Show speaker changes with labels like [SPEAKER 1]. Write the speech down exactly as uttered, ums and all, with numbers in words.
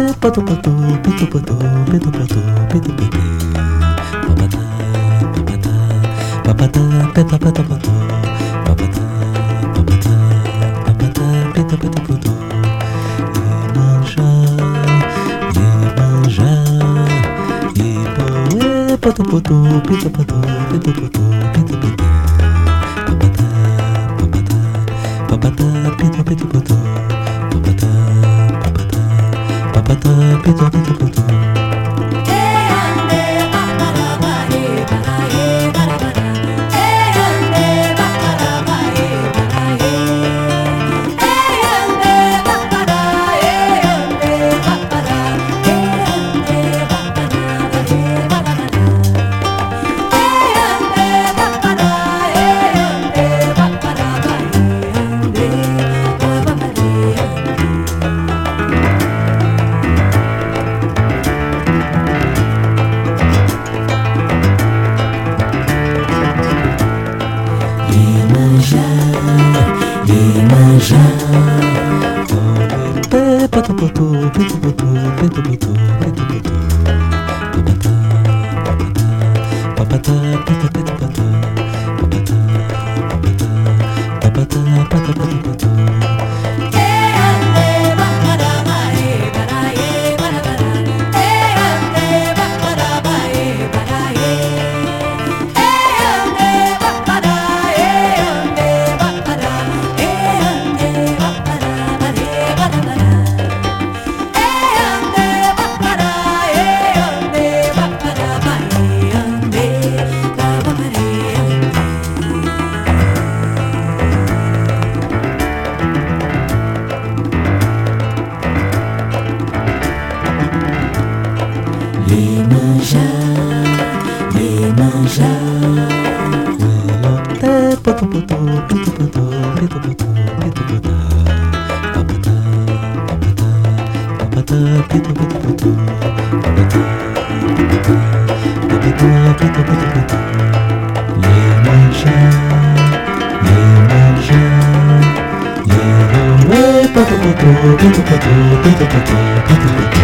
[SPEAKER 1] poto poto, pito poto, pito poto, pito pete. Papata, papata, papata, peta peta poto. Papata, papata, papata, pita peta poto. Imanja, imanja, ipo, e poto poto, pito poto, pito poto, pito pete. Papata, papata, papata, pito pito poto. Papata, papata, papata, pito pito poto. Imanja, poto poto, pito poto, pito poto, pito poto. Papata, papata, papata, pito pito poto. Papata, papata, papata, pata pata poto. Imanja, imanja, poto poto, pito poto, pito poto, pito poto. Papata, papata, papata, pito pito poto. Papata, papata, papata, pito pito poto. Imanja, imanja, imanja, poto poto, pito poto, pito poto, pito poto.